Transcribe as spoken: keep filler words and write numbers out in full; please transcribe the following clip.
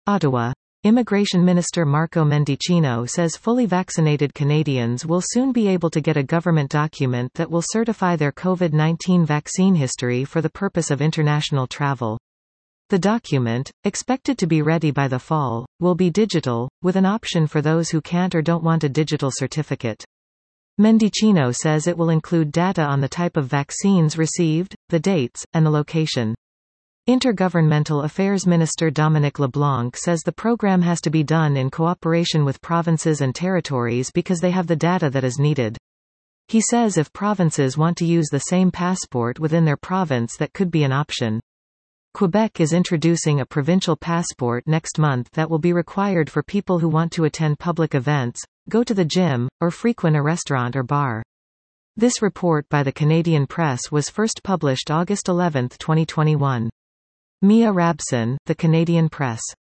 Ottawa. Immigration Minister Marco Mendicino says fully vaccinated Canadians will soon be able to get a government document that will certify their COVID nineteen vaccine history for the purpose of international travel. The document, expected to be ready by the fall, will be digital, with an option for those who can't or don't want a digital certificate. Mendicino says it will include data on the type of vaccines received, the dates, and the location. Intergovernmental Affairs Minister Dominic LeBlanc says the program has to be done in cooperation with provinces and territories because they have the data that is needed. He says if provinces want to use the same passport within their province, that could be an option. Quebec is introducing a provincial passport next month that will be required for people who want to attend public events, go to the gym, or frequent a restaurant or bar. This report by the Canadian Press was first published August eleventh twenty twenty-one. Mia Rabson, The Canadian Press.